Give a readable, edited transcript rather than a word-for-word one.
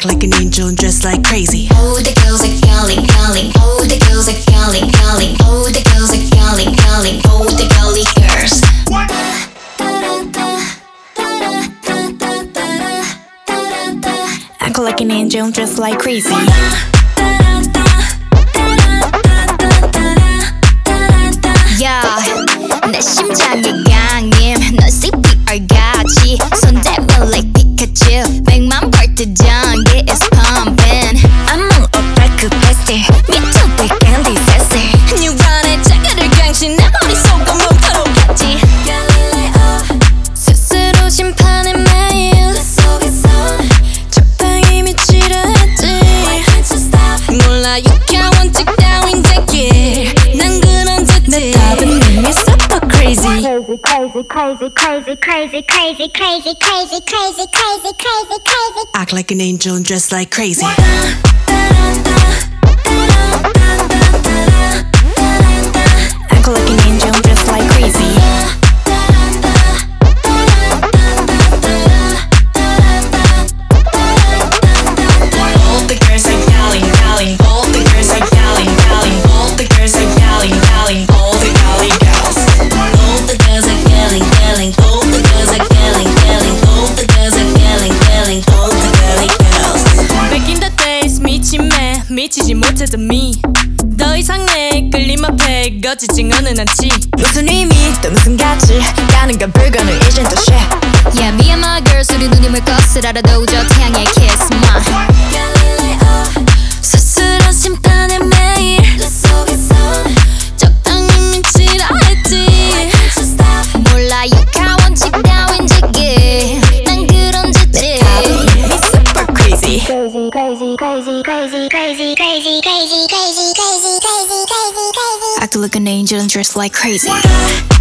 like an angel and dress like crazy. All the girls are calling, calling. All the girls are calling, calling. All the girls are calling, calling. All the girly girls. Act like an angel and dress like crazy. Yeah, 내 심장이 강림. 넌 CPR 같이 손잡아 like Pikachu. 100만 벌트 전기 is pumping. I'm on a dark bestie. 미쳤대 candy sassy. 뉴런의 자가를 강신 내 머릿속은 뭉쳐놓겠지. 스스로 심판의 매일 내 속에선 적당히 미치려 했지. 몰라 유쾌한 원칙 따윈 제길 난 그런 듯이 내 답은 이미 super crazy. Crazy, crazy, crazy, crazy, crazy, crazy, crazy, crazy, crazy, crazy, crazy. Act like an angel and dress like crazy. Act like an angel and dress like crazy. All the girls are yelling, yelling. All the girls are yelling, yelling. All the girls are yelling, yelling. All the gully girls. All the girls are yelling, yelling. All the girls are yelling, yelling. All the girls are yelling, yelling. All the girly girls. Back in the days 미침에 미치지 못했던 me. 더 이상 내 끌림 앞에 거치진 않은 않지. 무슨 의미 또 무슨 가치 가는 건 불가능 이젠 또 shit. Yeah, me and my girls 우리 눈이물 것을 알아도 저 태양의 kiss my 스스로 심판의 매일 내 속에선 적당히 미치라 했지. 몰라 유쾌한 원칙 따윈 지기 난 그런 짓지. Me super crazy. Crazy, crazy, crazy, crazy, crazy, crazy, crazy, crazy, crazy, crazy, crazy, crazy. Act like an angel and dress like crazy.